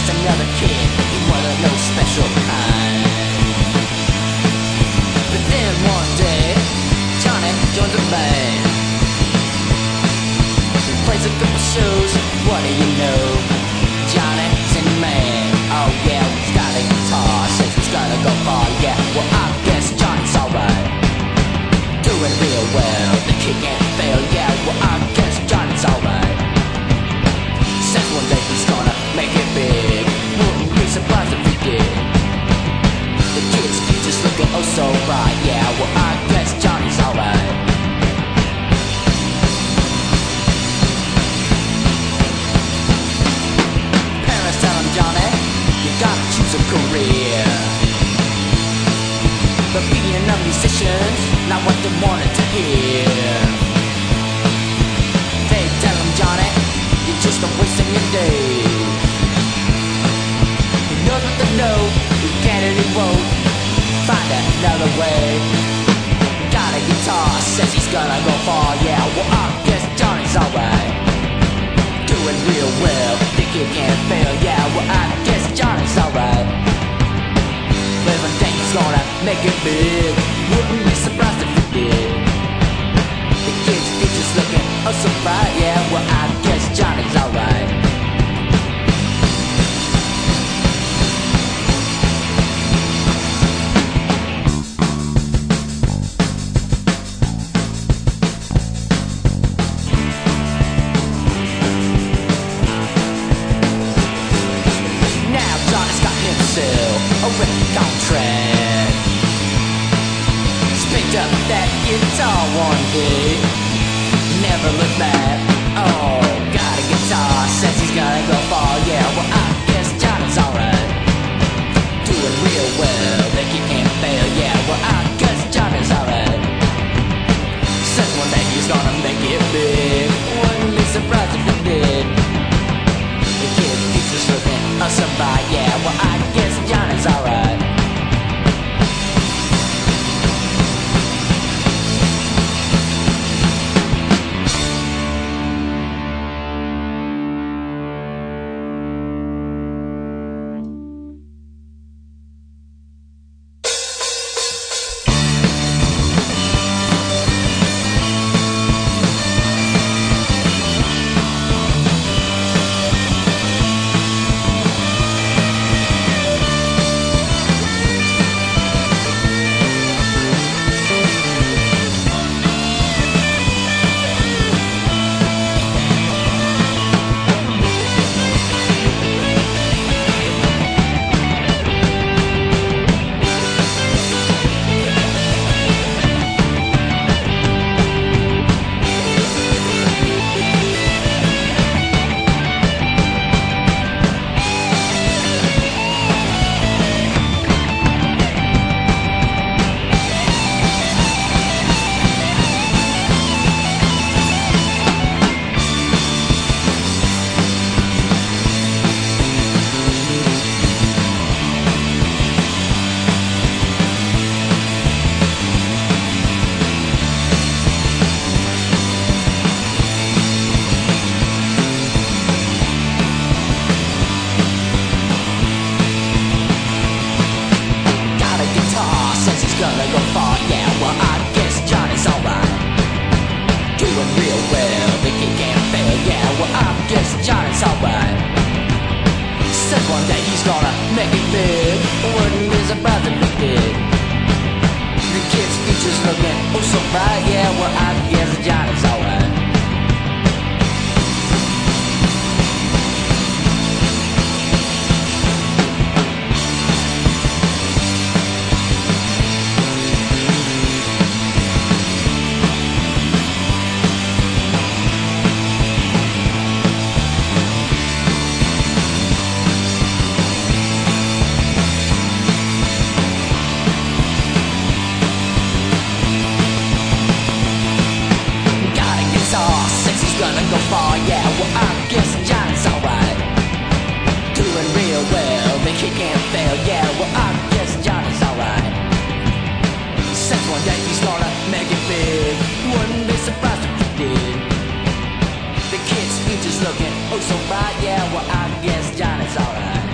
just another kid. He wasn't no special kind. But then one day, Johnny joined the band. He plays a couple shows. What do you know? Johnny's in man. Oh yeah, he's got a guitar. Says he's gonna go far. Yeah, well I guess Johnny's alright. Doing real well. The kid can't fail. Yeah, well I guess Johnny's alright. Says one day he's gonna make it big. Wouldn't be surprised if he did. The kid's future's looking oh so bright. Yeah, well I guess Johnny's alright. Parents tell him, Johnny, you gotta choose a career. But being a musician's not what they wanted to hear. They tell him, Johnny, you're just a wasting your day. He knows what they know, he can't and he won't find another way. Got a guitar, says he's gonna go far. Yeah, well I guess Johnny's alright. Doing real well, think he can't fail. Yeah, well I guess Johnny's alright. But one day he's gonna make it big. Wouldn't be surprised if he did. The kid's future's looking oh so bright. Yeah, well I guess Johnny's alright. Now Johnny's got himself a record contract. He's picked up that guitar one day, never looked back. Oh, got a guitar, says he's gonna go far. Yeah, well I guess Johnny's alright. Doing real well, think he can't fail. Yeah, well I guess Johnny's alright. Says one day he's gonna make it big. Wouldn't be surprised if he did. The kid's future's looking so bright. Yeah, well I guess Johnny's alright. Gonna go far, yeah, well I guess Johnny's alright. Doing real well, think he can't fail. Yeah, well I guess Johnny's alright. Said one day he's gonna make it big. Wouldn't be surprised if he did. The kid's future's looking oh so bright. Yeah, well I guess Johnny's alright. Gonna go far, yeah, well I guess Johnny's alright. Doing real well, think he can't fail. Yeah, well I guess Johnny's alright. Says one day he's gonna make it big. Wouldn't be surprised if he did. The kid's future's looking oh so bright. Yeah, well I guess Johnny's alright.